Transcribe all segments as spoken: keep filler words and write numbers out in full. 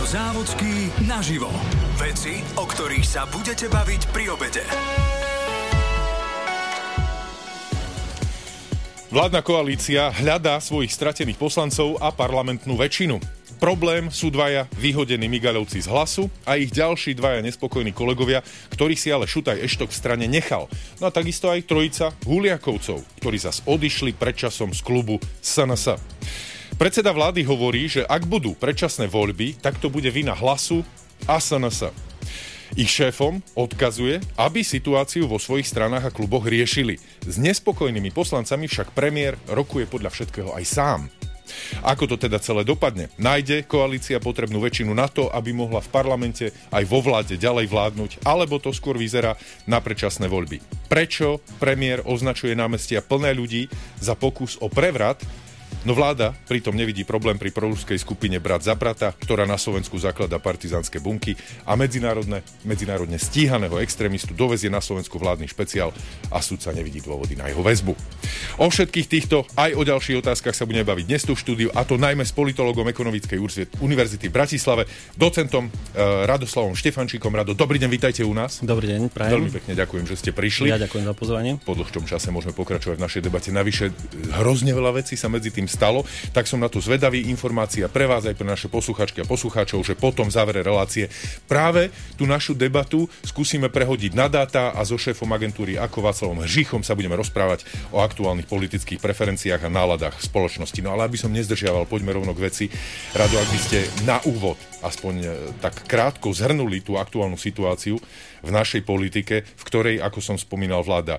Závodský naživo. Veci, o ktorých sa budete baviť pri obede. Vládna koalícia hľadá svojich stratených poslancov a parlamentnú väčšinu. Problém sú dvaja vyhodení migaľovci z Hlasu a ich ďalší dvaja nespokojní kolegovia, ktorí si ale Šutaj Eštok v strane nechal. No a takisto aj trojica Huliakovcov, ktorí zas odišli predčasom z klubu es en es. Predseda vlády hovorí, že ak budú predčasné voľby, tak to bude vina Hlasu a es en es. Ich šéfom odkazuje, aby situáciu vo svojich stranách a kluboch riešili. S nespokojnými poslancami však premiér rokuje podľa všetkého aj sám. Ako to teda celé dopadne? Nájde koalícia potrebnú väčšinu na to, aby mohla v parlamente aj vo vláde ďalej vládnuť, alebo to skôr vyzerá na predčasné voľby? Prečo premiér označuje námestia plné ľudí za pokus o prevrat? No vláda pritom nevidí problém pri proruskej skupine Brat za brata, ktorá na Slovensku zakladá partizánske bunky a medzinárodne, medzinárodne stíhaného extrémistu dovezie na Slovensku vládny špeciál a sudca nevidí dôvody na jeho väzbu. O všetkých týchto aj o ďalších otázkach sa budeme baviť dnes tu v štúdiu, a to najmä s politologom Ekonomickej univerzity v Bratislave, docentom e, Radoslavom Štefančíkom. Rado, dobrý deň, vítajte u nás. Dobrý deň, prajem. Veľmi pekne ďakujem, že ste prišli. Ja ďakujem za pozvanie. Po dlhšom čase môžeme pokračovať v našej debate. Navyše hrozne veľa vecí sa medzi tým stalo, tak som na to zvedavý. Informácia pre vás aj pre naše posluchačky a poslucháčov, že potom v závere relácie práve tú našu debatu skúsime prehodiť na dáta a so šéfom agentúry ako Václavom Hžichom sa budeme rozprávať o aktuálnych politických preferenciách a náladách v spoločnosti. No ale aby som nezdržiaval, poďme rovno k veci. Rado, ak by ste na úvod aspoň tak krátko zhrnuli tú aktuálnu situáciu v našej politike, v ktorej, ako som spomínal, vláda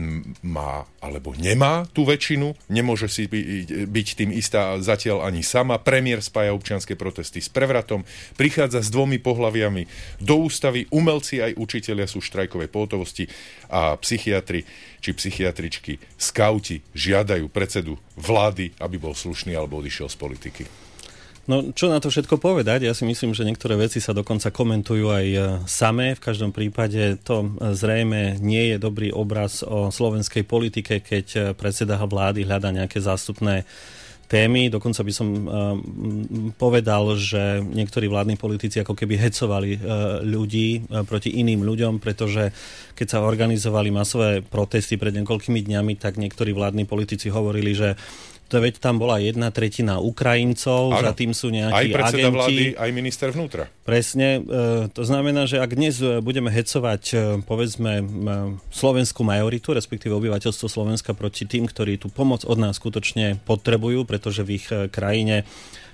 má alebo nemá tú väčšinu, nemôže si byť tým istá zatiaľ ani sama. Premiér spája občianske protesty s prevratom, prichádza s dvomi pohlaviami do ústavy, umelci aj učitelia sú v štrajkovej pohotovosti a psychiatri či psychiatričky, skauti žiadajú predsedu vlády, aby bol slušný alebo odišiel z politiky. No, čo na to všetko povedať? Ja si myslím, že niektoré veci sa dokonca komentujú aj samé. V každom prípade to zrejme nie je dobrý obraz o slovenskej politike, keď predseda vlády hľadá nejaké zástupné témy. Dokonca by som uh, povedal, že niektorí vládni politici ako keby hecovali uh, ľudí uh, proti iným ľuďom, pretože keď sa organizovali masové protesty pred niekoľkými dňami, tak niektorí vládni politici hovorili, že to veď tam bola jedna tretina Ukrajincov, za tým sú nejakí agenti. Aj predseda vlády, aj minister vnútra. Presne. To znamená, že ak dnes budeme hecovať, povedzme, slovenskú majoritu, respektíve obyvateľstvo Slovenska proti tým, ktorí tú pomoc od nás skutočne potrebujú, pretože v ich krajine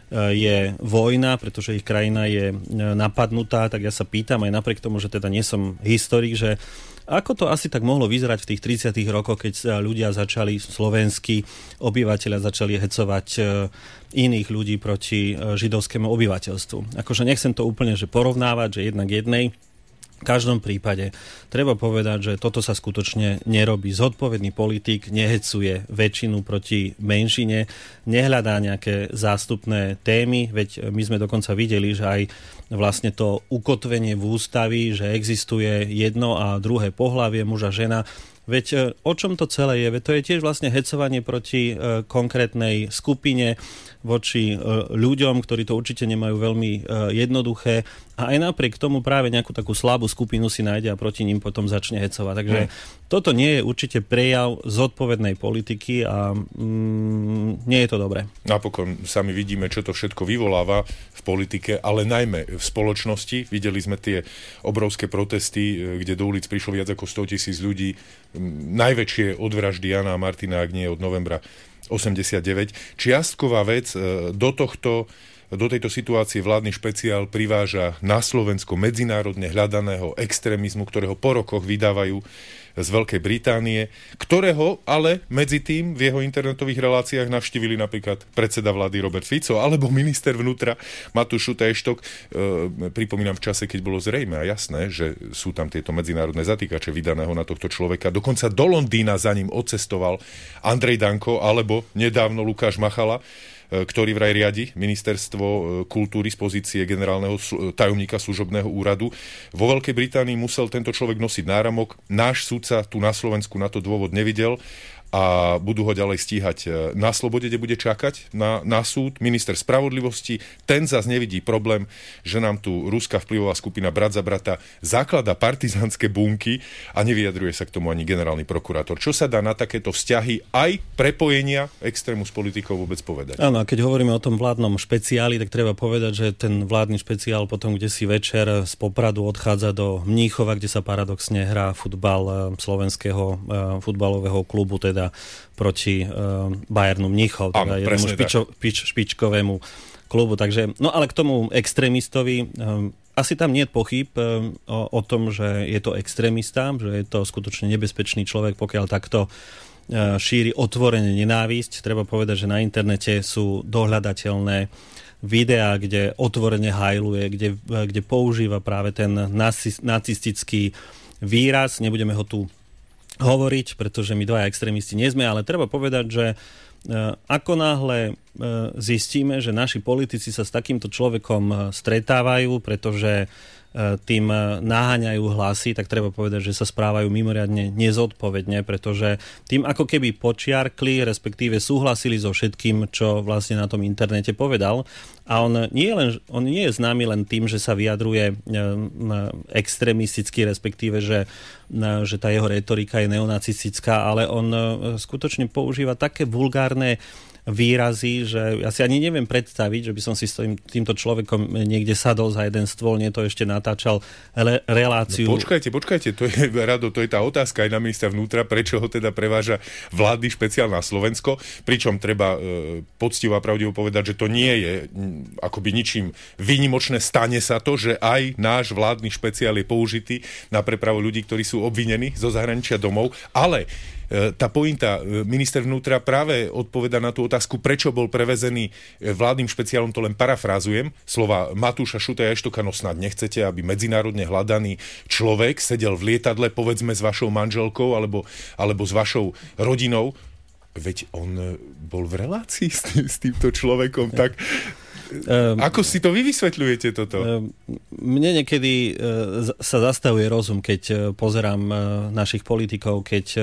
je vojna, pretože ich krajina je napadnutá, tak ja sa pýtam, aj napriek tomu, že teda nie som historik, že ako to asi tak mohlo vyzerať v tých tridsiatych rokoch, keď ľudia začali, slovenskí obyvateľia začali hecovať iných ľudí proti židovskému obyvateľstvu. Akože nechcem to úplne že porovnávať, že jednak jednej. V každom prípade treba povedať, že toto sa skutočne nerobí. Zodpovedný politik nehecuje väčšinu proti menšine, nehľadá nejaké zástupné témy, veď my sme dokonca videli, že aj vlastne to ukotvenie v ústavi, že existuje jedno a druhé pohlavie, muž a žena. Veď o čom to celé je? Veď to je tiež vlastne hecovanie proti e, konkrétnej skupine, voči e, ľuďom, ktorí to určite nemajú veľmi e, jednoduché. A aj napriek tomu práve nejakú takú slabú skupinu si nájde a proti ním potom začne hecovať. Takže hmm. toto nie je určite prejav zodpovednej politiky a mm, nie je to dobré. Napokon sami vidíme, čo to všetko vyvoláva v politike, ale najmä v spoločnosti. Videli sme tie obrovské protesty, kde do ulic prišlo viac ako sto tisíc ľudí. Najväčšie od vraždy Jana a Martina, ak nie od novembra osemdesiatdeväť. Čiastková vec do tohto Do tejto situácie vládny špeciál priváža na Slovensko medzinárodne hľadaného extrémizmu, ktorého po rokoch vydávajú z Veľkej Británie, ktorého ale medzi tým v jeho internetových reláciách navštívili napríklad predseda vlády Robert Fico alebo minister vnútra Matúš Šutaj Eštok. E, pripomínam v čase, keď bolo zrejme a jasné, že sú tam tieto medzinárodné zatýkače vydaného na tohto človeka. Dokonca do Londýna za ním odcestoval Andrej Danko alebo nedávno Lukáš Machala, ktorý vraj riadi ministerstvo kultúry z pozície generálneho tajomníka služobného úradu. Vo Veľkej Británii musel tento človek nosiť náramok. Náš sudca tu na Slovensku na to dôvod nevidel a budú ho ďalej stíhať na slobode, kde bude čakať na, na súd. Minister spravodlivosti, ten zas nevidí problém, že nám tu ruská vplyvová skupina Brat za brata zaklada partizánske bunky a nevyjadruje sa k tomu ani generálny prokurátor. Čo sa dá na takéto vzťahy aj prepojenia extrému s politikou vôbec povedať? Áno, a keď hovoríme o tom vládnom špeciáli, tak treba povedať, že ten vládny špeciál potom, kde si večer z Popradu odchádza do Mníchova, kde sa paradoxne hrá futbal slovenského futbalového klubu, teda proti uh, Bayernu Mníchov, teda jednému špičo, špič, špičkovému klubu. Takže, no ale k tomu extrémistovi, um, asi tam nie je pochyb um, o, o tom, že je to extrémista, že je to skutočne nebezpečný človek, pokiaľ takto uh, šíri otvorene nenávisť. Treba povedať, že na internete sú dohľadateľné videá, kde otvorene hajluje, kde, kde používa práve ten nacistický výraz. Nebudeme ho tu hovoriť, pretože my dvaja extrémisti nie sme, ale treba povedať, že ako náhle zistíme, že naši politici sa s takýmto človekom stretávajú, pretože tým naháňajú hlasy, tak treba povedať, že sa správajú mimoriadne nezodpovedne, pretože tým ako keby počiarkli, respektíve súhlasili so všetkým, čo vlastne na tom internete povedal. A on nie je, len, on nie je známy len tým, že sa vyjadruje extrémisticky, respektíve, že, že tá jeho retorika je neonacistická, ale on skutočne používa také vulgárne výrazy, že ja si ani neviem predstaviť, že by som si s tým, týmto človekom niekde sadol za jeden stôl, nie to ešte natáčal le, reláciu. No počkajte, počkajte, to je, Rado, to je tá otázka aj na ministra vnútra, prečo ho teda preváža vládny špeciál na Slovensko, pričom treba e, poctivo a pravdivo povedať, že to nie je m, akoby ničím výnimočné, stane sa to, že aj náš vládny špeciál je použitý na prepravu ľudí, ktorí sú obvinení zo zahraničia domov, ale tá pointa, minister vnútra práve odpoveda na tú otázku, prečo bol prevezený vládnym špeciálom, to len parafrázujem, slova Matúša Šutaja Eštoka, no snad nechcete, aby medzinárodne hľadaný človek sedel v lietadle, povedzme s vašou manželkou alebo, alebo s vašou rodinou. Veď on bol v relácii s, tým, s týmto človekom, tak Um, ako si to vy vysvetľujete toto? Um, mne niekedy uh, sa zastavuje rozum, keď uh, pozerám uh, našich politikov, keď uh,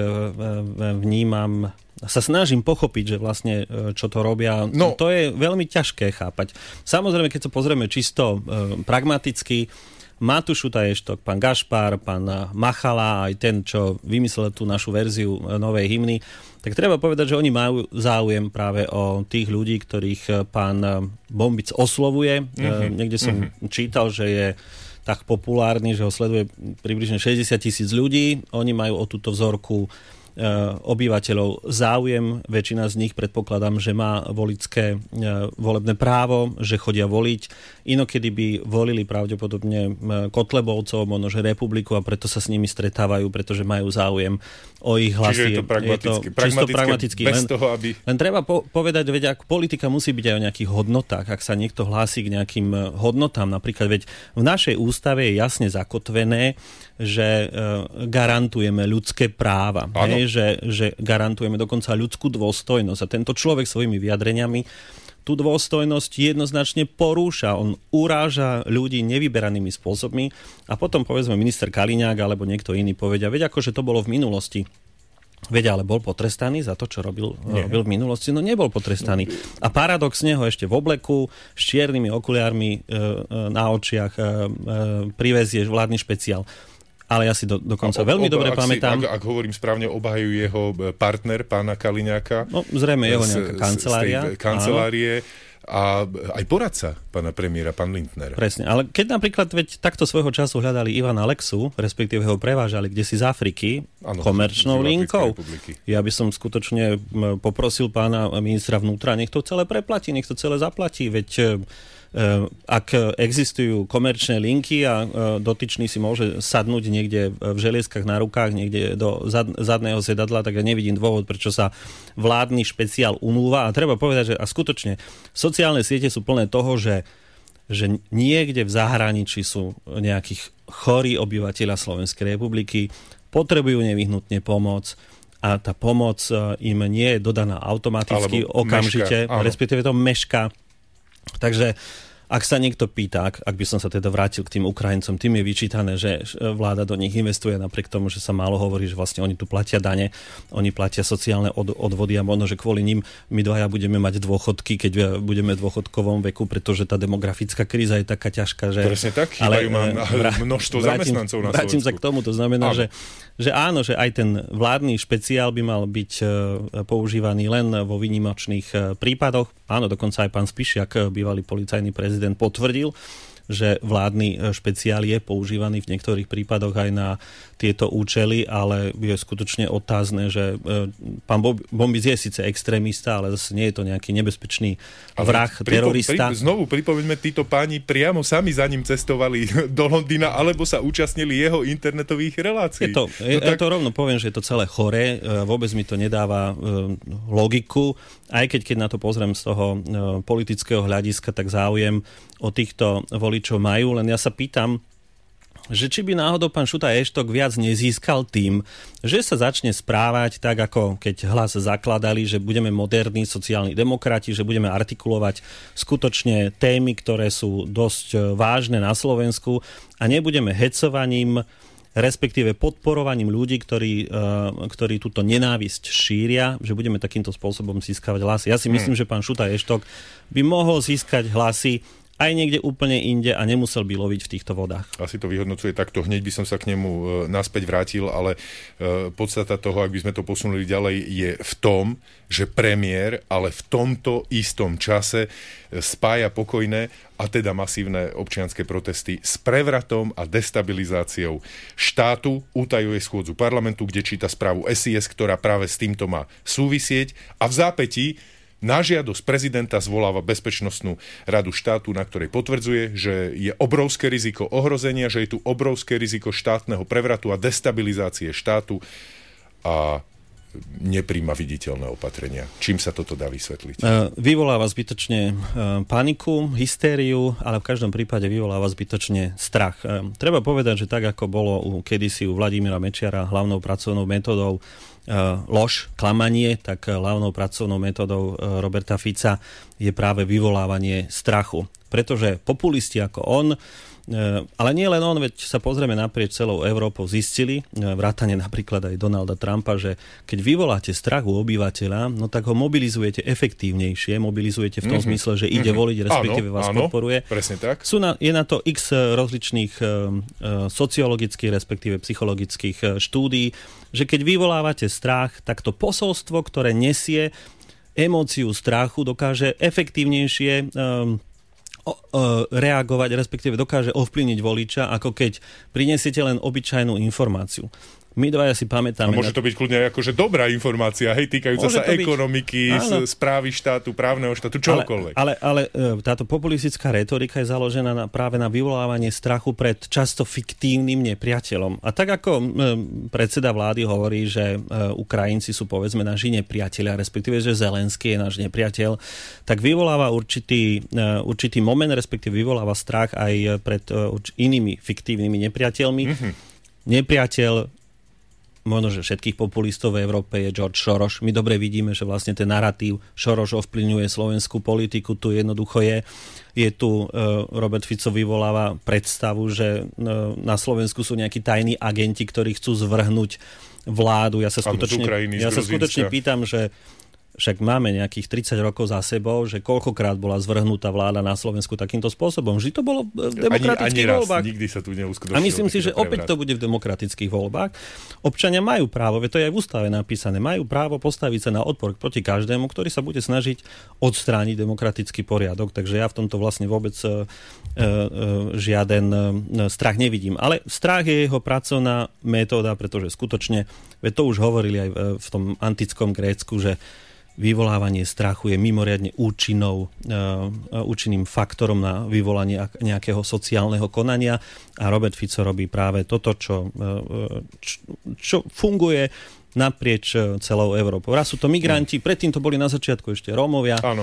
vnímam, sa snažím pochopiť, že vlastne uh, čo to robia. No. To je veľmi ťažké chápať. Samozrejme, keď sa pozrieme čisto uh, pragmaticky, Matúš Šutaj Eštok, pán Gašpar, pán Machala, aj ten, čo vymyslel tú našu verziu novej hymny, tak treba povedať, že oni majú záujem práve o tých ľudí, ktorých pán Bombic oslovuje. Mm-hmm. Niekde som mm-hmm. čítal, že je tak populárny, že ho sleduje približne šesťdesiat tisíc ľudí. Oni majú o túto vzorku obyvateľov záujem. Väčšina z nich, predpokladám, že má voličské volebné právo, že chodia voliť. Inokedy by volili pravdepodobne Kotlebovcov, možno že Republiku, a preto sa s nimi stretávajú, pretože majú záujem o ich hlasy. Čiže je to pragmatické. Je to čisto pragmatické. Bez len, toho, aby... len treba po- povedať, veď ak politika musí byť aj o nejakých hodnotách. Ak sa niekto hlási k nejakým hodnotám, napríklad, veď v našej ústave je jasne zakotvené, že e, garantujeme ľudské práva, hej, že, že garantujeme dokonca ľudskú dôstojnosť. A tento človek svojimi vyjadreniami tú dôstojnosť jednoznačne porúša. On uráža ľudí nevyberanými spôsobmi a potom, povedzme, minister Kaliňák alebo niekto iný povedia, veď akože to bolo v minulosti. Veď ale bol potrestaný za to, čo robil, robil v minulosti? No nebol potrestaný. A paradoxne ho ešte v obleku s čiernymi okuliármi e, e, na očiach e, e, privezie vládny špeciál. Ale ja si do, dokonca ob, veľmi ob, dobre ak pamätám. Si, ak, ak hovorím správne, obhajujú jeho partner, pána Kaliňáka. No, zrejme jeho nejaká kancelária. Z tej kancelárie. A aj poradca pána premiéra, pán Lindner. Presne, ale keď napríklad veď takto svojho času hľadali Ivana Lexu, respektíve ho prevážali kdesi z Afriky, ano, komerčnou linkou, ja by som skutočne poprosil pána ministra vnútra, nech to celé preplatí, nech to celé zaplatí, veď ak existujú komerčné linky a dotyčný si môže sadnúť niekde v želieskach na rukách, niekde do zadného sedadla, tak ja nevidím dôvod, prečo sa vládny špeciál unúva. A treba povedať, že a skutočne sociálne siete sú plné toho, že, že niekde v zahraničí sú nejakých chorí obyvateľa Slovenskej republiky, potrebujú nevyhnutne pomoc a tá pomoc im nie je dodaná automaticky, alebo okamžite, meška, respektíve to meška. Takže ak sa niekto pýta, ak, ak by som sa teda vrátil k tým Ukrajincom, tým je vyčítané, že vláda do nich investuje napriek tomu, že sa málo hovorí, že vlastne oni tu platia dane, oni platia sociálne od, odvody a možno, že kvôli ním my dvaja budeme mať dôchodky, keď budeme v dôchodkovom veku, pretože tá demografická kríza je taká ťažká, že... Presne tak, chýbajú mám množstvo vrátim, zamestnancov na Slovensku. Vrátim sa k tomu, to znamená, že, že áno, že aj ten vládny špeciál by mal byť používaný len vo výnimočných prípadoch. Áno, dokonca aj pán Spišiak, bývalý policajný prezident, potvrdil, že vládny špeciál je používaný v niektorých prípadoch aj na tieto účely, ale je skutočne otázne, že pán Bombis je síce extrémista, ale zase nie je to nejaký nebezpečný vrah, pripo- terorista. Pri, znovu pripomeňme, títo páni priamo sami za ním cestovali do Londýna, alebo sa účastnili jeho internetových relácií. Je to, je, no tak... ja to rovno poviem, že je to celé choré, vôbec mi to nedáva logiku, aj keď, keď na to pozriem z toho politického hľadiska, tak záujem o týchto voličov majú, len ja sa pýtam, že či by náhodou pán Šutaj-Eštok viac nezískal tým, že sa začne správať tak, ako keď Hlas zakladali, že budeme moderní sociálni demokrati, že budeme artikulovať skutočne témy, ktoré sú dosť vážne na Slovensku a nebudeme hecovaním, respektíve podporovaním ľudí, ktorí, ktorí túto nenávisť šíria, že budeme takýmto spôsobom získavať hlasy. Ja si myslím, hmm. že pán Šutaj-Eštok by mohol získať hlasy aj niekde úplne inde a nemusel by loviť v týchto vodách. Asi to vyhodnocuje takto. Hneď by som sa k nemu e, naspäť vrátil, ale e, podstata toho, ak by sme to posunuli ďalej, je v tom, že premiér, ale v tomto istom čase spája pokojné a teda masívne občianske protesty s prevratom a destabilizáciou štátu, utajuje schôdzu parlamentu, kde číta správu es í es, ktorá práve s týmto má súvisieť a v zápätí na žiadosť prezidenta zvoláva Bezpečnostnú radu štátu, na ktorej potvrdzuje, že je obrovské riziko ohrozenia, že je tu obrovské riziko štátneho prevratu a destabilizácie štátu a nepríjma viditeľné opatrenia. Čím sa toto dá vysvetliť? Vyvoláva zbytočne paniku, hystériu, ale v každom prípade vyvoláva zbytočne strach. Treba povedať, že tak ako bolo u, kedysi u Vladimíra Mečiara hlavnou pracovnou metódou lož, klamanie, tak hlavnou pracovnou metódou Roberta Fica je práve vyvolávanie strachu. Pretože populisti ako on, ale nie len on, veď sa pozrieme naprieč celou Európou, zistili, vrátane napríklad aj Donalda Trumpa, že keď vyvoláte strach u obyvateľa, no tak ho mobilizujete efektívnejšie, mobilizujete v tom mm-hmm. zmysle, že ide mm-hmm. voliť, respektíve áno, vás áno, podporuje. Presne tak. Sú na, je na to x rozličných uh, sociologických, respektíve psychologických uh, štúdií, že keď vyvolávate strach, tak to posolstvo, ktoré nesie emóciu strachu, dokáže efektívnejšie um, reagovať, respektíve dokáže ovplyvniť voliča, ako keď prinesiete len obyčajnú informáciu. My dvaja si pamätáme... A môže to byť kľudne akože dobrá informácia, hej, týkajúca sa ekonomiky, byť... správy štátu, právneho štátu, čokoľvek. Ale, ale, ale táto populistická retorika je založená na, práve na vyvolávanie strachu pred často fiktívnym nepriateľom. A tak ako predseda vlády hovorí, že Ukrajinci sú povedzme naši nepriatelia, respektíve, že Zelenský je náš nepriateľ, tak vyvoláva určitý, určitý moment, respektíve vyvoláva strach aj pred inými fiktívnymi nepriateľmi. Mm-hmm. Nepriateľ možno, že všetkých populistov v Európe je George Soros. My dobre vidíme, že vlastne ten narratív Soros ovplyvňuje slovenskú politiku. Tu jednoducho je. Je tu, uh, Robert Fico vyvoláva predstavu, že uh, na Slovensku sú nejakí tajní agenti, ktorí chcú zvrhnúť vládu. Ja sa skutočne, Ukrajiny, ja sa skutočne pýtam, že však máme nejakých tridsať rokov za sebou, že koľkokrát bola zvrhnutá vláda na Slovensku takýmto spôsobom. Vždy to bolo v demokratických ani, ani voľbách. Raz, nikdy sa tu neuskutočnilo. A myslím si, že opäť to bude v demokratických voľbách. Občania majú právo, veď to je aj v ústave napísané, majú právo postaviť sa na odpor proti každému, ktorý sa bude snažiť odstrániť demokratický poriadok. Takže ja v tomto vlastne vôbec uh, uh, žiaden uh, strach nevidím. Ale strach je jeho pracovná metóda, pretože skutočne, veď to už hovorili aj v tom antickom Grécku, že vyvolávanie strachu je mimoriadne účinnou, uh, účinným faktorom na vyvolanie nejakého sociálneho konania a Robert Fico robí práve toto, čo, uh, čo, čo funguje naprieč celou Európou. Raz sú to migranti, predtým to boli na začiatku ešte Rómovia. Áno.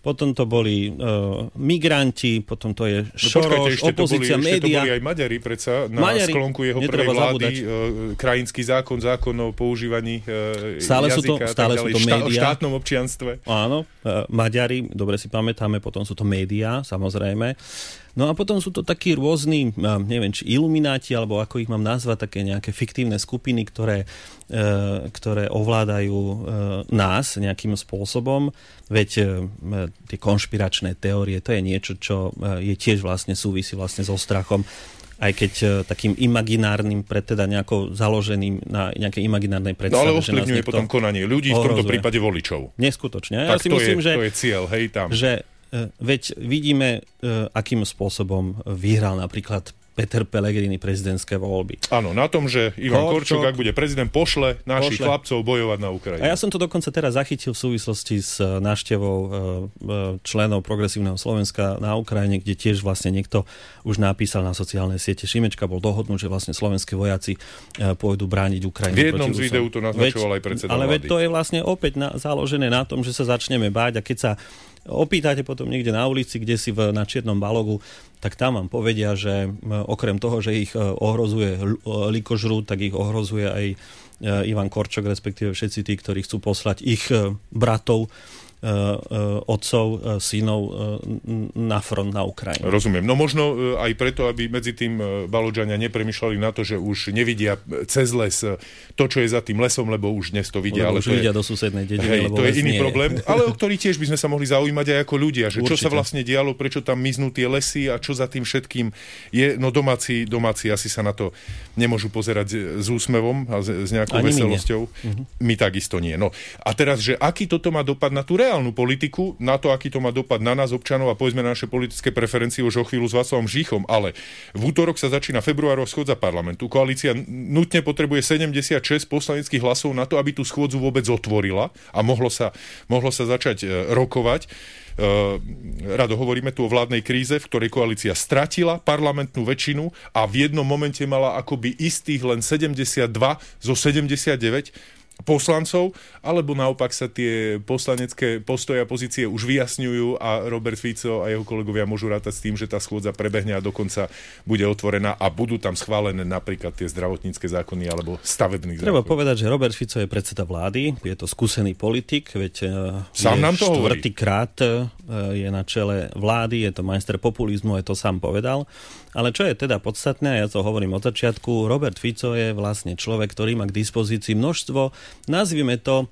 potom to boli uh, migranti, potom to je Šoroš, no, opozícia, média. Ešte to boli aj Maďari, predsa na Maďari, sklonku jeho prvej vlády, uh, krajinský zákon, zákon o používaní uh, stále jazyka, sú to, stále sú to médiá. O štátnom občianstve. Áno, uh, Maďari, dobre si pamätáme, potom sú to médiá, samozrejme. No a potom sú to takí rôzni, neviem, či ilumináti, alebo ako ich mám nazvať, také nejaké fiktívne skupiny, ktoré, e, ktoré ovládajú e, nás nejakým spôsobom. Veď e, tie konšpiračné teórie, to je niečo, čo e, je tiež vlastne súvisí vlastne so strachom. Aj keď e, takým imaginárnym, pred teda nejakou založeným na nejakej imaginárnej predstave. No ale ovplyvňuje potom konanie ľudí, ohrozuje. V tomto prípade voličov. Neskutočne. Ja tak si to, myslím, je, že, to je cieľ, hej, tam. Že veď vidíme, akým spôsobom vyhral napríklad Peter Pellegrini prezidentské voľby. Áno, na tom, že Ivan Korčok, ak bude prezident, pošle našich pošle. chlapcov bojovať na Ukrajine. A ja som to dokonca teraz zachytil v súvislosti s návštevou členov Progresívneho Slovenska na Ukrajine, kde tiež vlastne niekto už napísal na sociálne siete. Šimečka bol dohodnúť, že vlastne slovenskí vojaci pôjdu brániť Ukrajinu. V jednom z videu to naznačoval aj predseda Ale vlády. veď to je vlastne opäť na, založené na tom, že sa začneme báť, a keď sa opýtate potom niekde na ulici, kde si v, na Čiernom Balogu, tak tam vám povedia, že okrem toho, že ich ohrozuje likožrút, tak ich ohrozuje aj Ivan Korčok, respektíve všetci tí, ktorí chcú poslať ich bratov, otcov, synov na front na Ukrajinu. Rozumiem. No možno aj preto, aby medzi tým Balodžania nepremýšľali na to, že už nevidia cez les to, čo je za tým lesom, lebo už dnes to vidia. Lebo ale už to vidia je, do susednej dediny. hej, lebo to je iný nie. problém, ale o ktorý tiež by sme sa mohli zaujímať aj ako ľudia, že čo Určite. sa vlastne dialo, prečo tam miznú tie lesy a čo za tým všetkým je. No domáci, domáci asi sa na to nemôžu pozerať s úsmevom a s nejakou Ani veselosťou. My, uh-huh. my takisto nie. No a teraz, že aký toto má dopad na tú reálnu politiku, na to, aký to má dopad na nás, občanov, a povedzme na naše politické preferencie už o chvíľu s Václavom Žíchom, ale v útorok sa začína februárová schôdza parlamentu. Koalícia nutne potrebuje sedemdesiatšesť poslaneckých hlasov na to, aby tú schôdzu vôbec otvorila a mohlo sa, mohlo sa začať e, rokovať. Uh, rado hovoríme tu o vládnej kríze, v ktorej koalícia stratila parlamentnú väčšinu a v jednom momente mala akoby istých len sedemdesiatdva zo sedemdesiatdeväť poslancov, alebo naopak sa tie poslanecké postoje a pozície už vyjasňujú a Robert Fico a jeho kolegovia môžu rátať s tým, že tá schôdza prebehne a dokonca bude otvorená a budú tam schválené napríklad tie zdravotnícke zákony alebo stavebný zákon. Treba povedať, že Robert Fico je predseda vlády, je to skúsený politik, veď sám je nám to štvrtýkrát je na čele vlády, je to majster populizmu, je to sám povedal. Ale čo je teda podstatné, ja to hovorím od začiatku, Robert Fico je vlastne človek, ktorý má k dispozícii množstvo, nazvime to,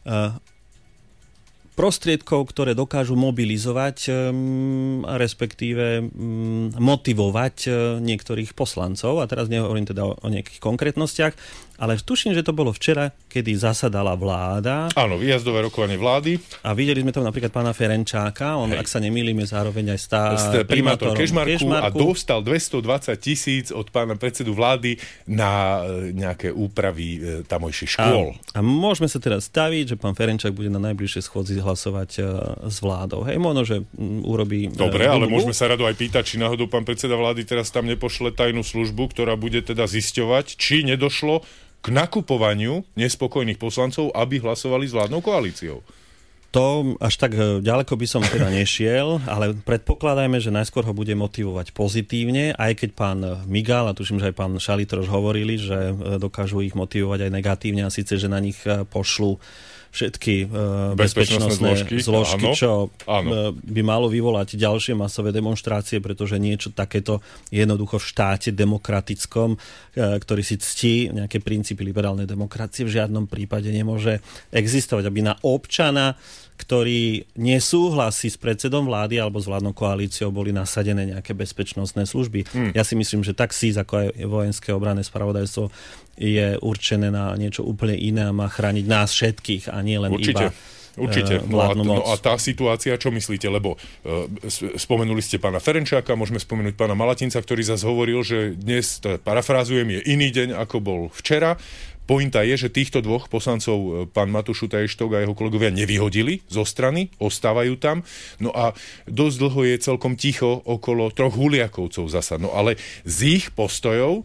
prostriedkov, ktoré dokážu mobilizovať, respektíve motivovať niektorých poslancov. A teraz nehovorím teda o nejakých konkrétnostiach, ale tuším, že to bolo včera, kedy zasadala vláda. Áno, výjazdové rokovanie vlády. A videli sme tam napríklad pána Ferenčáka, on, Hej. ak sa nemýlim, je zároveň aj stá... primátor Kežmarku, Kežmarku a dostal dvestodvadsať tisíc od pána predsedu vlády na nejaké úpravy tamojších škôl. A, a môžeme sa teraz staviť, že pán Ferenčák bude na najbližšej schôdzi hlasovať uh, s vládou. Hej, možno, že um, urobí... Dobre, uh, ale môžeme sa rado aj pýtať, či náhodou pán predseda vlády teraz tam nepošle tajnú službu, ktorá bude teda zisťovať, či nedošlo k nakupovaniu nespokojných poslancov, aby hlasovali s vládnou koalíciou. To až tak ďaleko by som teda nešiel, ale predpokladajme, že najskôr ho bude motivovať pozitívne, aj keď pán Migal, a tuším, že aj pán Šalitroš hovorili, že dokážu ich motivovať aj negatívne, a síce, že na nich pošlú všetky uh, bezpečnostné, bezpečnostné zložky, zložky áno, čo áno. by malo vyvolať ďalšie masové demonštrácie, pretože niečo takéto jednoducho v štáte demokratickom, uh, ktorý si ctí nejaké princípy liberálnej demokracie, v žiadnom prípade nemôže existovať, aby na občana, ktorý nesúhlasí s predsedom vlády alebo s vládnou koalíciou, boli nasadené nejaké bezpečnostné služby. Hmm. Ja si myslím, že tak es í es, ako aj vojenské obranné spravodajstvo, je určené na niečo úplne iné a má chrániť nás všetkých a nie len Určite. iba Určite. No a, no a tá situácia, čo myslíte? Lebo uh, spomenuli ste pána Ferenčáka, môžeme spomenúť pána Malatinca, ktorý zase hovoril, že dnes, to parafrázujem, je iný deň, ako bol včera. Pointa je, že týchto dvoch poslancov, pán Matúš Šutaj-Štok a jeho kolegovia, nevyhodili zo strany, ostávajú tam. No a dosť dlho je celkom ticho okolo troch Huliakovcov zasa. No ale z ich postojov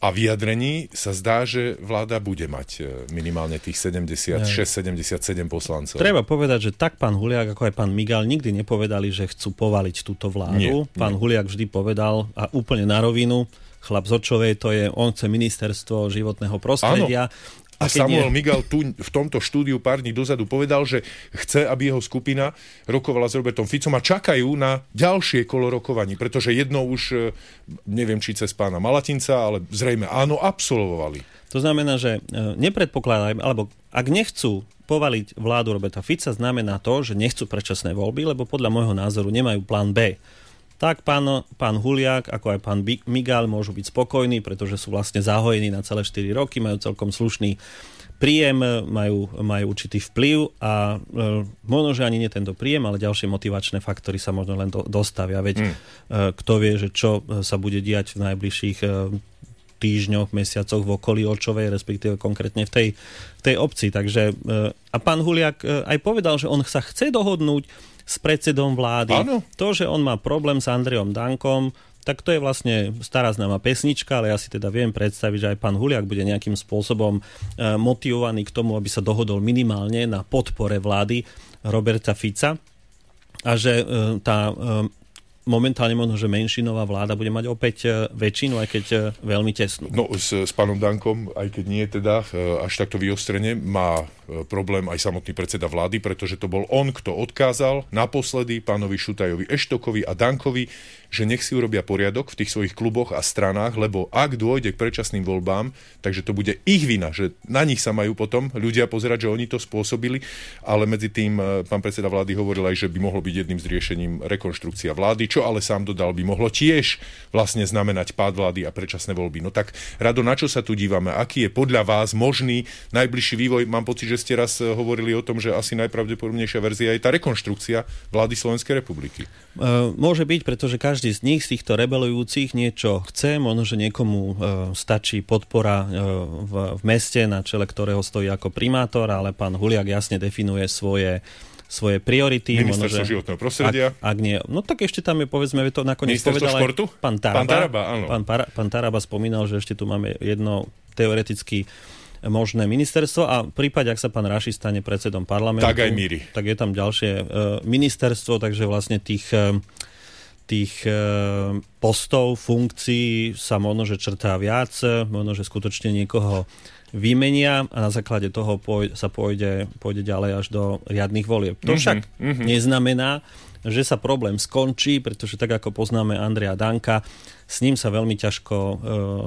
A vyjadrení sa zdá, že vláda bude mať minimálne tých sedemdesiatšesť sedemdesiatsedem poslancov. Treba povedať, že tak pán Huliak, ako aj pán Migal nikdy nepovedali, že chcú povaliť túto vládu. Nie, pán nie. Huliak vždy povedal, a úplne na rovinu, chlap z Očovej, to je, on chce ministerstvo životného prostredia. Áno. A Samuel nie... Migal tu v tomto štúdiu pár dní dozadu povedal, že chce, aby jeho skupina rokovala s Robertom Ficom a čakajú na ďalšie kolo rokovaní, pretože jedno už, neviem, či cez pána Malatinca, ale zrejme áno, absolvovali. To znamená, že nepredpokladajme, alebo ak nechcú povaliť vládu Roberta Fica, znamená to, že nechcú predčasné voľby, lebo podľa môjho názoru nemajú plán B. Tak pán, pán Huliak, ako aj pán Migal môžu byť spokojní, pretože sú vlastne zahojení na celé štyri roky, majú celkom slušný príjem, majú, majú určitý vplyv a e, možno, že ani nie tento príjem, ale ďalšie motivačné faktory sa možno len do, dostavia. Veď mm. e, kto vie, že čo sa bude diať v najbližších e, týždňoch, mesiacoch v okolí Očovej, respektíve konkrétne v tej, v tej obci. Takže, e, a pán Huliak e, aj povedal, že on sa chce dohodnúť s predsedom vlády. Áno. To, že on má problém s Andrejom Dankom, tak to je vlastne stará známa pesnička, ale ja si teda viem predstaviť, že aj pán Huliak bude nejakým spôsobom e, motivovaný k tomu, aby sa dohodol minimálne na podpore vlády Roberta Fica a že e, tá e, momentálne možno, že menšinová vláda bude mať opäť väčšinu, aj keď veľmi tesnú. No s, s pánom Dankom, aj keď nie teda až takto vyostrene, má problém aj samotný predseda vlády, pretože to bol on, kto odkázal naposledy pánovi Šutajovi Eštokovi a Dankovi, že nech si urobia poriadok v tých svojich kluboch a stranách, lebo ak dôjde k predčasným voľbám, takže to bude ich vina, že na nich sa majú potom ľudia pozerať, že oni to spôsobili, ale medzi tým pán predseda vlády hovoril aj, že by mohlo byť jedným z riešením rekonštrukcia vlády, čo ale sám dodal, by mohlo tiež vlastne znamenať pád vlády a predčasné voľby. No tak, Rado, na čo sa tu dívame? Aký je podľa vás možný najbližší vývoj? Mám pocit, že ste raz hovorili o tom, že asi najpravdepodobnejšia verzia je tá rekonštrukcia vlády Slovenskej republiky. Uh, môže byť, pretože každý z nich, z týchto rebelujúcich, niečo chce. Možno, že niekomu uh, stačí podpora uh, v, v meste, na čele ktorého stojí ako primátor, ale pán Huliak jasne definuje svoje svoje priority. Ministerstvo možno, životného prostredia. Ak, ak nie, no tak ešte tam je, povedzme, to nakoniec povedal aj športu? Pán Taraba. Pán Taraba, áno. Pán, para, pán Taraba spomínal, že ešte tu máme jedno teoreticky možné ministerstvo a v prípade, ak sa pán Raši stane predsedom parlamentu, tak aj míri. Tak je tam ďalšie uh, ministerstvo, takže vlastne tých, uh, tých uh, postov, funkcií sa možno, že črtá viac, možno, že skutočne niekoho vymenia a na základe toho pôjde, sa pôjde, pôjde ďalej až do riadnych volieb. To však mm-hmm. neznamená, že sa problém skončí, pretože tak ako poznáme Andreja Danka, s ním sa veľmi ťažko e,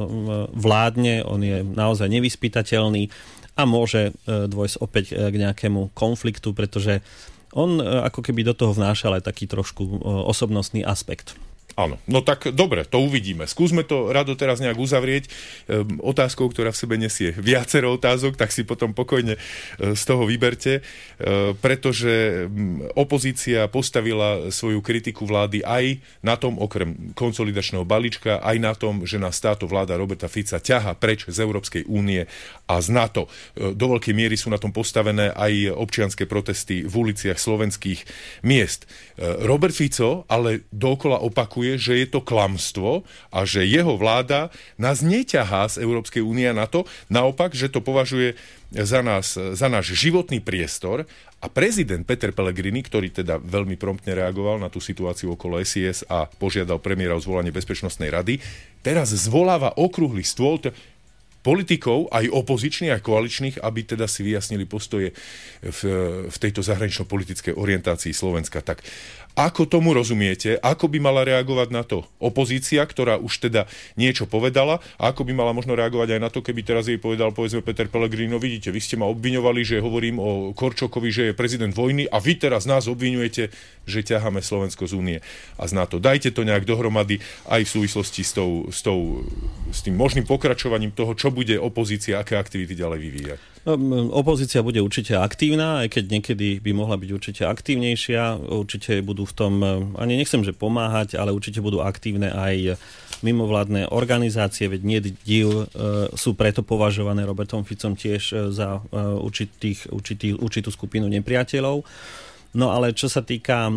vládne, on je naozaj nevyspytateľný a môže e, dôjsť opäť e, k nejakému konfliktu, pretože on e, ako keby do toho vnášal aj taký trošku e, osobnostný aspekt. Áno, no tak dobre, to uvidíme. Skúsme to, Rado, teraz nejak uzavrieť um, otázkou, ktorá v sebe nesie viacero otázok, tak si potom pokojne uh, z toho vyberte, uh, pretože um, opozícia postavila svoju kritiku vlády aj na tom, okrem konsolidačného balíčka, aj na tom, že nás táto vláda Roberta Fica ťaha preč z Európskej únie a z NATO. Uh, do veľkej miery sú na tom postavené aj občianske protesty v uliciach slovenských miest. Uh, Robert Fico ale dookola opakuje, že je to klamstvo a že jeho vláda nás neťahá z Európskej únie na to, naopak, že to považuje za, nás, za náš životný priestor a prezident Peter Pellegrini, ktorý teda veľmi promptne reagoval na tú situáciu okolo es í es a požiadal premiéra o zvolanie Bezpečnostnej rady, teraz zvoláva okrúhly stôl t- politikov, aj opozičných, aj koaličných, aby teda si vyjasnili postoje v, v tejto zahranično-politickej orientácii Slovenska. Tak ako tomu rozumiete? Ako by mala reagovať na to opozícia, ktorá už teda niečo povedala? A ako by mala možno reagovať aj na to, keby teraz jej povedal, povedzme, Peter Pellegrini, no vidíte, vy ste ma obviňovali, že hovorím o Korčokovi, že je prezident vojny a vy teraz nás obviňujete, že ťaháme Slovensko z únie a z NATO. Dajte to nejak dohromady aj v súvislosti s, tou, s, tou, s tým možným pokračovaním toho, čo bude opozícia, aké aktivity ďalej vyvíjať. Opozícia bude určite aktívna, aj keď niekedy by mohla byť určite aktívnejšia. Určite budú v tom, ani nechcem, že pomáhať, ale určite budú aktívne aj mimovládne organizácie, veď nie div, sú preto považované Robertom Ficom tiež za určitých, určitých, určitú skupinu nepriateľov. No ale čo sa týka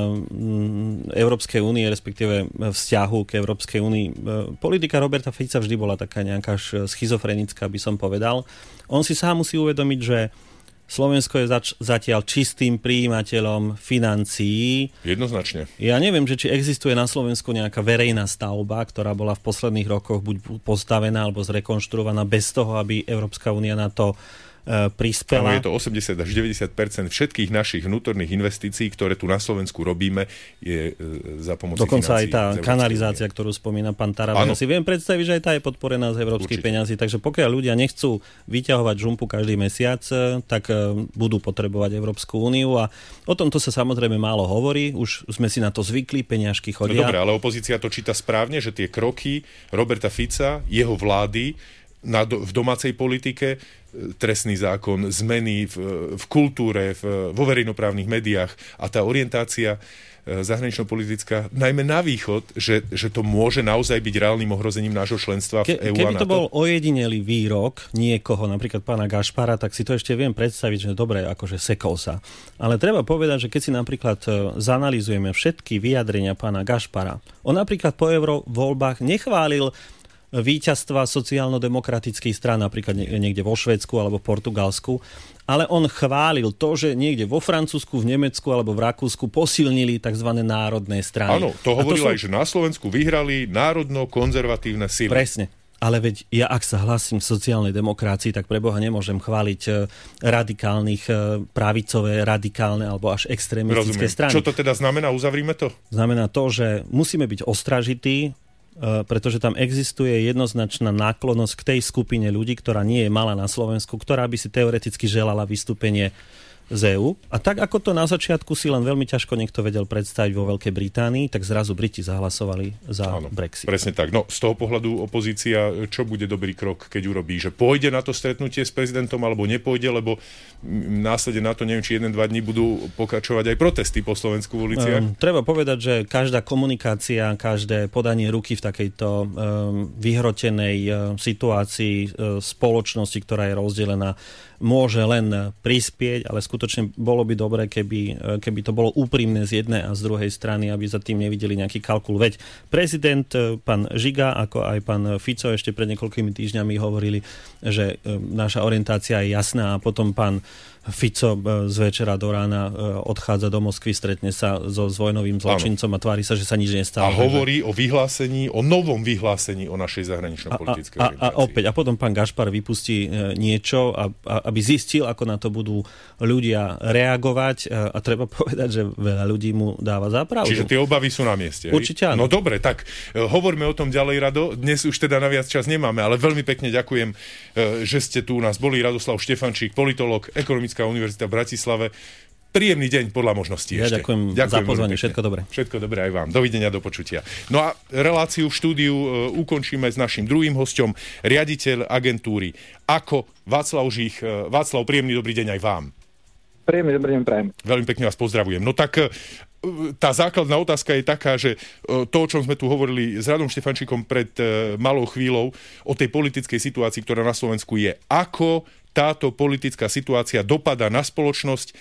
Európskej únie, respektíve vzťahu k Európskej únii, politika Roberta Fica vždy bola taká nejaká schizofrenická, by som povedal. On si sám musí uvedomiť, že Slovensko je zač- zatiaľ čistým prijímateľom financií. Jednoznačne. Ja neviem, že či existuje na Slovensku nejaká verejná stavba, ktorá bola v posledných rokoch buď postavená alebo zrekonštruovaná bez toho, aby Európska únia na to e, prispela. Áno, je to osemdesiat až deväťdesiat percent všetkých našich vnútorných investícií, ktoré tu na Slovensku robíme, je e, za pomoci dokonca financií. Dokonca aj tá kanalizácia, ktorú spomína pán Taraba. Ja si viem predstaviť, že aj tá je podporená z európskych Určite. peňazí, takže pokiaľ ľudia nechcú vyťahovať žumpu každý mesiac, tak budú potrebovať Európsku úniu a o tomto sa samozrejme málo hovorí, už sme si na to zvykli, peňažky chodia. No dobre, ale opozícia to číta správne, že tie kroky Roberta Fica, jeho vlády na, v domácej politike, trestný zákon, zmeny v, v kultúre, v, vo verejnoprávnych médiách a tá orientácia zahranično-politická, najmä na východ, že, že to môže naozaj byť reálnym ohrozením nášho členstva v Ke, é ú a NATO? Keby to bol ojedinelý výrok niekoho, napríklad pána Gašpara, tak si to ešte viem predstaviť, že dobre, akože sekol sa. Ale treba povedať, že keď si napríklad zanalizujeme všetky vyjadrenia pána Gašpara, on napríklad po eurovoľbách nechválil víťazstva sociálno-demokratických strán, napríklad niekde vo Švédsku alebo v Portugalsku, ale on chválil to, že niekde vo Francúzsku, v Nemecku alebo v Rakúsku posilnili tzv. Národné strany. Áno, to hovoril sú... aj, že na Slovensku vyhrali národno-konzervatívne sily. Presne. Ale veď ja, ak sa hlasím v sociálnej demokracii, tak pre Boha nemôžem chváliť radikálnych, pravicové, radikálne alebo až extrémistické Rozumiem. strany. Čo to teda znamená? Uzavrime to? Znamená to, že musíme byť ostražití, pretože tam existuje jednoznačná náklonnosť k tej skupine ľudí, ktorá nie je malá na Slovensku, ktorá by si teoreticky želala vystúpenie z é ú. A tak ako to na začiatku si len veľmi ťažko niekto vedel predstaviť vo Veľkej Británii, tak zrazu Briti zahlasovali za Áno, Brexit. Presne tak. No, z toho pohľadu opozícia, čo bude dobrý krok, keď urobí? Že pôjde na to stretnutie s prezidentom alebo nepôjde, lebo následne na to, neviem, či jeden, dva dní budú pokračovať aj protesty po Slovensku v uliciach? Um, treba povedať, že každá komunikácia, každé podanie ruky v takejto um, vyhrotenej um, situácii um, spoločnosti, ktorá je rozdelená, môže len prispieť, ale skutočne bolo by dobre, keby, keby to bolo úprimné z jednej a z druhej strany, aby za tým nevideli nejaký kalkul. Veď prezident, pán Žiga, ako aj pán Fico ešte pred niekoľkými týždňami hovorili, že naša orientácia je jasná a potom pán Fico z večera do rána odchádza do Moskvy, stretne sa so vojnovým zločincom a tvári sa, že sa nič nestalo. A hovorí o vyhlásení, o novom vyhlásení o našej zahranično-politickej a, a, orientácii. A opäť, a potom pán Gašpar vypustí niečo, a, a, aby zistil, ako na to budú ľudia reagovať a, a treba povedať, že veľa ľudí mu dáva za pravdu. Čiže tie obavy sú na mieste. Určite áno. No dobre, tak hovoríme o tom ďalej, Rado. Dnes už teda naviac čas nemáme, ale veľmi pekne ďakujem, že ste tu u nás boli. Radoslav Štefančík, politológ, Ekonomická univerzita v Bratislave. Príjemný deň podľa možností. Ja ešte. ďakujem, ďakujem za pozvanie, všetko dobré. Všetko dobré aj vám. Dovidenia, do počutia. No a reláciu v štúdiu e, ukončíme s našim druhým hosťom, riaditeľ agentúry Ako, Václav Žich. E, Václav, príjemný dobrý deň aj vám. Príjemný dobrý deň prajem. Veľmi pekne vás pozdravujem. No tak e, tá základná otázka je taká, že to, o čom sme tu hovorili s Radom Štefančíkom pred e, malou chvíľou, o tej politickej situácii, ktorá na Slovensku je. Ako táto politická situácia dopadá na spoločnosť?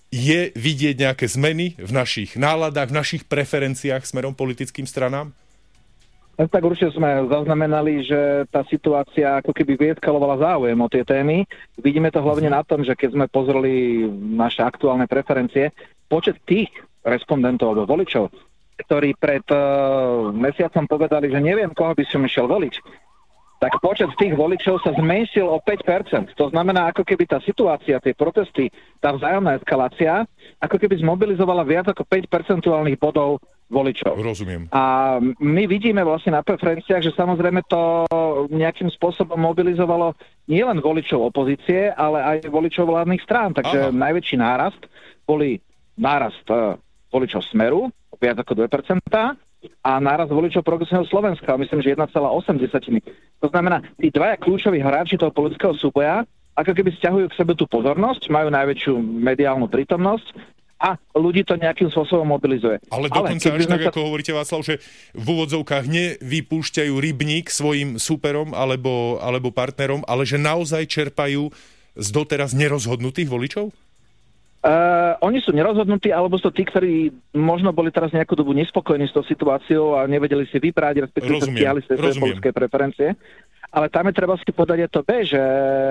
Je vidieť nejaké zmeny v našich náladách, v našich preferenciách smerom politickým stranám? Tak určite sme zaznamenali, že tá situácia ako keby vyeskalovala záujem o tie témy. Vidíme to hlavne na tom, že keď sme pozreli naše aktuálne preferencie, počet tých respondentov alebo voličov, ktorí pred uh, mesiacom povedali, že neviem, koho by som išiel voliť, tak počet tých voličov sa zmenšil o päť percent. To znamená, ako keby tá situácia, tie protesty, tá vzájomná eskalácia, ako keby zmobilizovala viac ako päť percentuálnych bodov voličov. Rozumiem. A my vidíme vlastne na preferenciách, že samozrejme to nejakým spôsobom mobilizovalo nielen voličov opozície, ale aj voličov vládnych strán. Takže Aha. najväčší nárast boli nárast uh, voličov Smeru, viac ako dve percentá, a náraz voličov Progresívneho Slovenska, myslím, že jeden celá osem desatiny. To znamená, tí dvaja kľúčoví hráči toho politického súboja ako keby sťahujú k sebe tú pozornosť, majú najväčšiu mediálnu prítomnosť a ľudí to nejakým spôsobom mobilizuje. Ale dokonca Ale, až tak, sa... ako hovoríte, Václav, že v úvodzovkách nevypúšťajú rybník svojim súperom alebo, alebo partnerom, ale že naozaj čerpajú z doteraz nerozhodnutých voličov? Uh, oni sú nerozhodnutí, alebo sú to tí, ktorí možno boli teraz nejakú dobu nespokojní s tou situáciou a nevedeli si vybrať, respektíve sa stiahli z tej politické preferencie. Ale tam je treba si povedať aj to B, že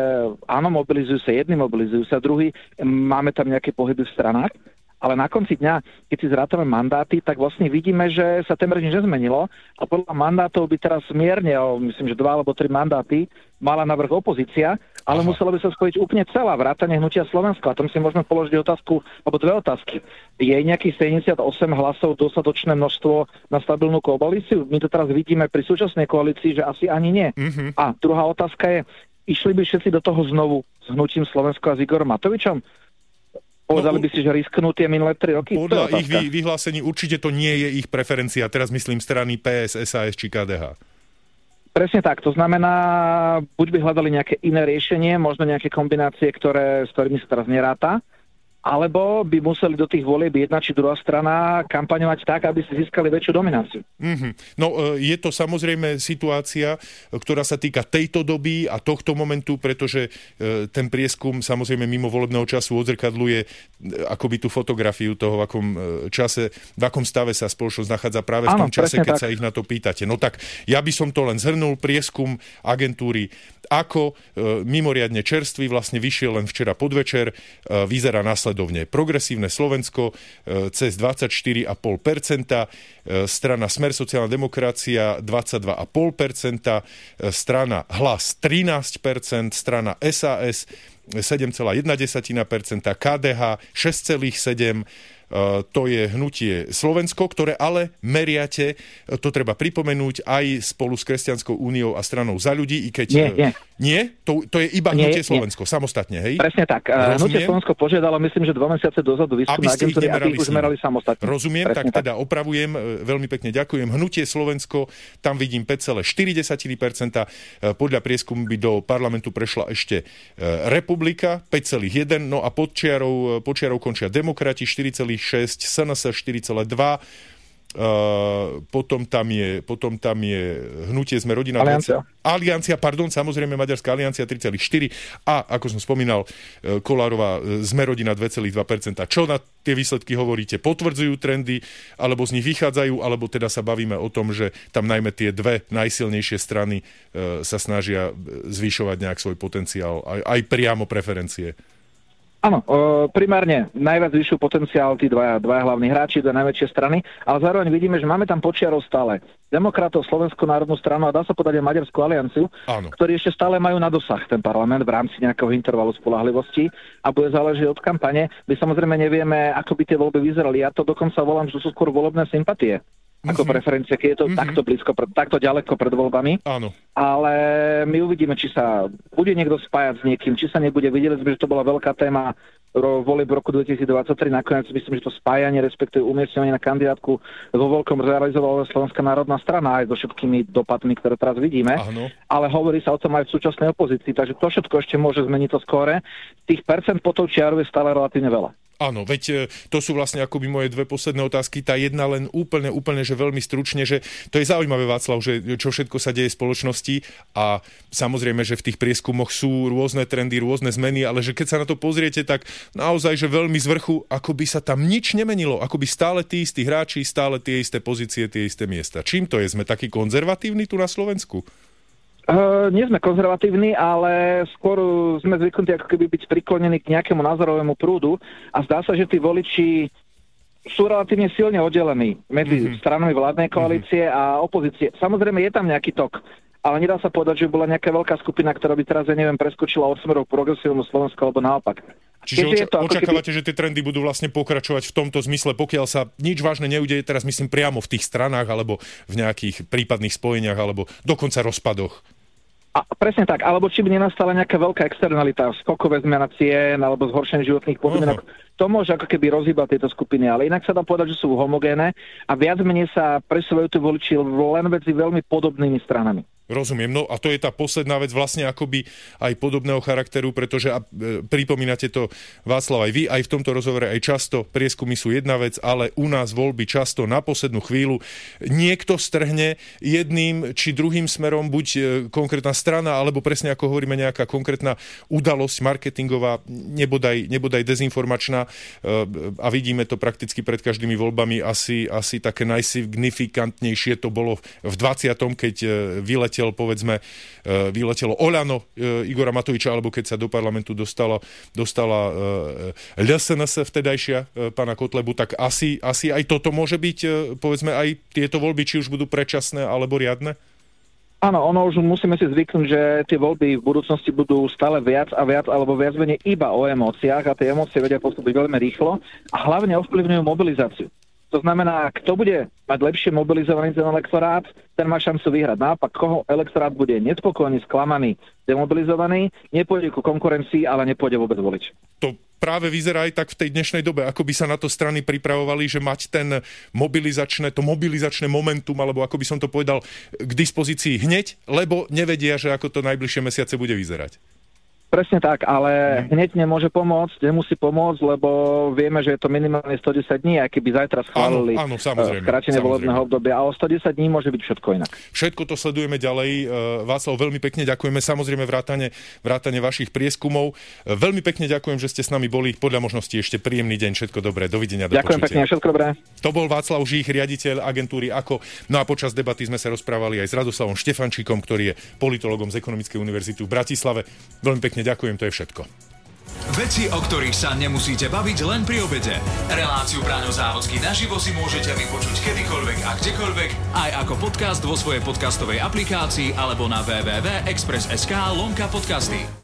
áno, mobilizujú sa jedni, mobilizujú sa druhí, máme tam nejaké pohyby v stranách, ale na konci dňa, keď si zrátame mandáty, tak vlastne vidíme, že sa témer nič nezmenilo a podľa mandátov by teraz mierne, o, myslím, že dva alebo tri mandáty mala navrch opozícia, ale Aha. muselo by sa spojiť úplne celá vrátane Hnutia Slovensko. A tam si môžeme položiť otázku, alebo dve otázky. Je nejakých sedemdesiatosem hlasov dostatočné množstvo na stabilnú koalíciu? My to teraz vidíme pri súčasnej koalícii, že asi ani nie. Mm-hmm. A druhá otázka je, išli by všetci do toho znovu s Hnutím Slovensko a s Igorom Matovičom? Povedali by si, že risknú tie minulé tri roky? Podľa ich vy, vyhlásení určite to nie je ich preferencia. Teraz myslím strany P S, es a es či ká dé há. Presne tak. To znamená, buď by hľadali nejaké iné riešenie, možno nejaké kombinácie, ktoré, s ktorými sa teraz neráta, alebo by museli do tých volieb jedna či druhá strana kampaňovať tak, aby si získali väčšiu domináciu. Mm-hmm. No je to samozrejme situácia, ktorá sa týka tejto doby a tohto momentu, pretože ten prieskum samozrejme mimo volebného času odzrkadľuje akoby tú fotografiu toho, v akom čase, v akom stave sa spoločnosť nachádza práve v tom čase, keď tak sa ich na to pýtate. No tak ja by som to len zhrnul, prieskum agentúry ako e, mimoriadne čerstvý, vlastne vyšiel len včera podvečer, e, vyzerá následovne. Progresívne Slovensko e, cez dvadsaťštyri celá päť percenta, e, strana Smer sociálna demokracia dvadsaťdva celá päť percenta, e, strana Hlas trinásť percent, strana es a es sedem celá jedna percenta, ká dé há šesť celá sedem percenta, Uh, to je Hnutie Slovensko, ktoré ale meriate, to treba pripomenúť, aj spolu s Kresťanskou úniou a stranou Za ľudí, i keď... Nie, nie. Nie? To, to je iba nie, Hnutie Slovensko, nie. Samostatne, hej? Presne tak. Rozumiem. Hnutie Slovensko požiadalo, myslím, že dva mesiace dozadu výskum na agentúry, aby ich už merali samostatne. Rozumiem, Presne tak teda tak. Opravujem, veľmi pekne ďakujem. Hnutie Slovensko, tam vidím päť celá štyri percenta, podľa prieskumu by do parlamentu prešla ešte Republika, päť celá jeden, no a pod čiarou, pod čiarou končia Demokrati, štyri celá šesť, es en es štyri celá dva, Uh, potom, tam je, potom tam je Hnutie Sme rodina... Aliancia. Aliancia, pardon, samozrejme Maďarská aliancia tri celá štyri a, ako som spomínal, Kolárova Sme rodina dva celá dva percenta. Čo na tie výsledky hovoríte? Potvrdzujú trendy, alebo z nich vychádzajú, alebo teda sa bavíme o tom, že tam najmä tie dve najsilnejšie strany uh, sa snažia zvyšovať nejak svoj potenciál, aj, aj priamo preferencie? Áno, primárne najviac vyššiu potenciál tí dvaja, dvaja hlavní hráči, dve najväčšie strany, ale zároveň vidíme, že máme tam počiarov stále Demokratov, Slovenskú národnú stranu a dá sa povedať aj Maďarskú alianciu, Áno. ktorí ešte stále majú na dosah ten parlament v rámci nejakého intervalu spoľahlivosti a bude záležiť od kampane. My samozrejme nevieme, ako by tie voľby vyzerali. Ja to dokonca volám, že sú skôr volebné sympatie ako mm-hmm. preferencie, keď je to mm-hmm. takto blízko, takto ďaleko pred voľbami. Áno. Ale my uvidíme, či sa bude niekto spájať s niekým, či sa nebude. Videli sme, že to bola veľká téma volieb v roku dvetisícdvadsaťtri. Nakoniec myslím, že to spájanie, respektíve umiestnenie na kandidátku vo veľkom realizovala Slovenská národná strana aj so všetkými dopadmi, ktoré teraz vidíme. Áno. Ale hovorí sa o tom aj v súčasnej opozícii. Takže to všetko ešte môže zmeniť to skóre. Tých percent po tou čiaru je stále relatívne veľa. Áno, veď to sú vlastne akoby moje dve posledné otázky. Tá jedna len úplne, úplne, že veľmi stručne, že to je zaujímavé, Václav, že čo všetko sa deje v spoločnosti a samozrejme, že v tých prieskumoch sú rôzne trendy, rôzne zmeny, ale že keď sa na to pozriete, tak naozaj, že veľmi z vrchu, akoby sa tam nič nemenilo, akoby stále tí istí hráči, stále tie isté pozície, tie isté miesta. Čím to je? Sme takí konzervatívni tu na Slovensku? Uh, nie sme konzervatívni, ale skôr sme zvyknutí ako keby byť priklonení k nejakému názorovému prúdu a zdá sa, že tí voliči sú relatívne silne oddelení medzi mm-hmm. stranami vládnej koalície mm-hmm. a opozície. Samozrejme je tam nejaký tok, ale nedá sa povedať, že bola nejaká veľká skupina, ktorá by teraz, ja neviem, preskočila od smeru progresívnu Slovensku alebo naopak. Čiže oča- to, očakávate, keby... že tie trendy budú vlastne pokračovať v tomto zmysle, pokiaľ sa nič vážne neudeje, teraz myslím priamo v tých stranách alebo v nejakých prípadných spojeniach alebo dokonca rozpadoch. A presne tak, alebo či by nenastala nejaká veľká externalita, skokové zmena cien alebo zhoršenie životných podmienok. Uh-huh. To môže ako keby rozhýbať tieto skupiny, ale inak sa dá povedať, že sú homogénne a viac menej sa presúvajú tí voliči len medzi veľmi podobnými stranami. Rozumiem, no a to je tá posledná vec vlastne akoby aj podobného charakteru, pretože a, e, pripomínate to, Václav, aj vy, aj v tomto rozhovore aj často prieskumy sú jedna vec, ale u nás voľby často na poslednú chvíľu niekto strhne jedným či druhým smerom, buď e, konkrétna strana, alebo presne ako hovoríme nejaká konkrétna udalosť marketingová, nebodaj, nebodaj dezinformačná e, a vidíme to prakticky pred každými voľbami. Asi, asi také najsignifikantnejšie to bolo v dvadsiatom keď e, vyletel povedzme, vyletelo Oľano Igora Matoviča, alebo keď sa do parlamentu dostala, dostala el es en es vtedajšia pána Kotlebu, tak asi, asi aj toto môže byť, povedzme, aj tieto voľby, či už budú predčasné alebo riadne? Áno, ono už musíme si zvyknúť, že tie voľby v budúcnosti budú stále viac a viac, alebo viac menej iba o emóciách a tie emócie vedia postúpiť veľmi rýchlo a hlavne ovplyvňujú mobilizáciu. To znamená, kto bude mať lepšie mobilizovaný ten elektorát, ten má šancu vyhrať. Naopak, koho elektorát bude nespokojný, sklamaný, demobilizovaný, nepôjde ku konkurencii, ale nepôjde vôbec voliť. To práve vyzerá aj tak v tej dnešnej dobe, ako by sa na to strany pripravovali, že mať ten mobilizačné, to mobilizačné momentum, alebo ako by som to povedal, k dispozícii hneď, lebo nevedia, že ako to najbližšie mesiace bude vyzerať. Presne tak, ale hneď nemôže pomôcť, nemusí pomôcť, lebo vieme, že je to minimálne sto desať dní, aj keby zajtra schválili áno, áno, samozrejme, skrátenie volebného obdobia, a o sto desať dní môže byť všetko inak. Všetko to sledujeme ďalej. Václav, veľmi pekne ďakujeme, samozrejme vrátane, vrátane vašich prieskumov. Veľmi pekne ďakujem, že ste s nami boli. Podľa možnosti ešte príjemný deň, všetko dobré. Dovidenia, do Ďakujem počutia. pekne, všetko dobré. To bol Václav Žích, riaditeľ agentúry Ako. No a počas debaty sme sa rozprávali aj s Radoslavom Štefančíkom, ktorý je politologom z Ekonomickej univerzity v Bratislave. Veľmi pekne ďakujem, to je všetko. Veci, o ktorých sa nemusíte baviť len pri obede. Reláciu Braňo Závodský naživo si môžete vypočuť kedykoľvek a kdekoľvek, aj ako podcast vo svojej podcastovej aplikácii alebo na w w w bodka express bodka es ká lomka podcasty.